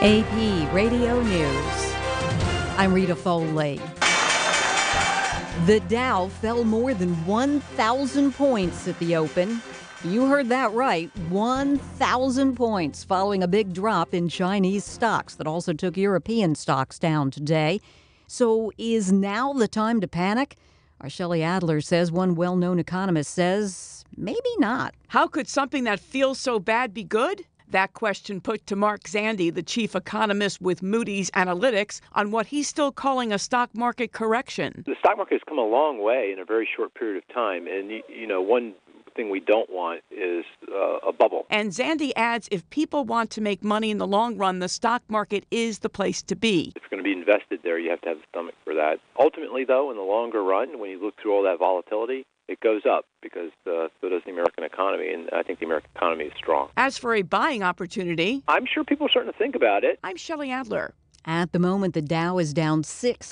AP Radio News. I'm Rita Foley. The Dow fell more than 1,000 points at the open. You heard that right, 1,000 points following a big drop in Chinese stocks that also took European stocks down today. So is now the time to panic? Our Shelley Adler says one well-known economist says maybe not. How could something that feels so bad be good? That question put to Mark Zandi, the chief economist with Moody's Analytics, on what he's still calling a stock market correction. The stock market has come a long way in a very short period of time. And, one thing we don't want is a bubble. And Zandi adds if people want to make money in the long run, the stock market is the place to be. If you're going to be invested there, you have to have the stomach for that. Ultimately, though, in the longer run, when you look through all that volatility, it goes up because so does the American economy, and I think the American economy is strong. As for a buying opportunity, I'm sure people are starting to think about it. I'm Shelley Adler. At the moment, the Dow is down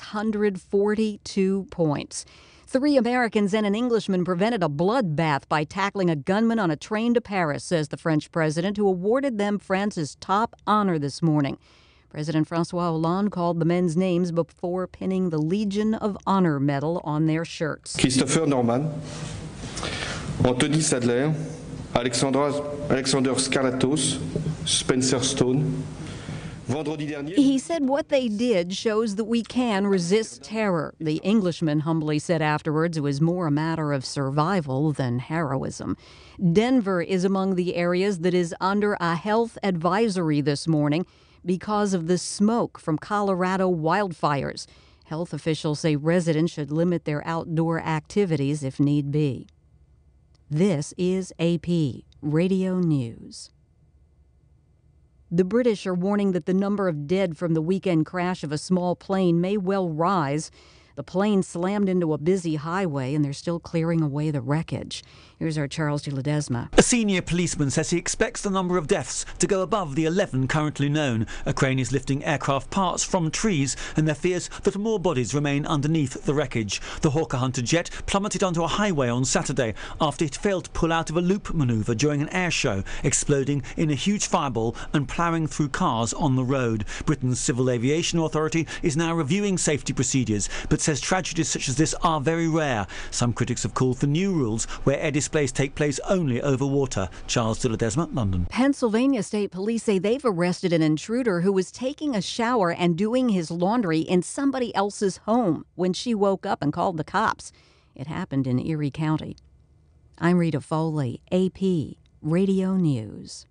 642 points. 3 Americans and an Englishman prevented a bloodbath by tackling a gunman on a train to Paris, says the French president, who awarded them France's top honor this morning. President François Hollande called the men's names before pinning the Legion of Honor medal on their shirts. Christopher Norman, Anthony Sadler, Alexander Skarlatos, Spencer Stone. He said what they did shows that we can resist terror. The Englishman humbly said afterwards it was more a matter of survival than heroism. Denver is among the areas that is under a health advisory this morning because of the smoke from Colorado wildfires. Health officials say residents should limit their outdoor activities if need be. This is AP Radio News. The British are warning that the number of dead from the weekend crash of a small plane may well rise. The plane slammed into a busy highway, and they're still clearing away the wreckage. Here's our Charles de Ledesma. A senior policeman says he expects the number of deaths to go above the 11 currently known. A crane is lifting aircraft parts from trees, and there fears that more bodies remain underneath the wreckage. The Hawker Hunter jet plummeted onto a highway on Saturday after it failed to pull out of a loop manoeuvre during an air show, exploding in a huge fireball and ploughing through cars on the road. Britain's Civil Aviation Authority is now reviewing safety procedures, but says tragedies such as this are very rare. Some critics have called for new rules where air displays take place only over water. Charles de Ledesma, London. Pennsylvania State Police say they've arrested an intruder who was taking a shower and doing his laundry in somebody else's home when she woke up and called the cops. It happened in Erie County. I'm Rita Foley, AP Radio News.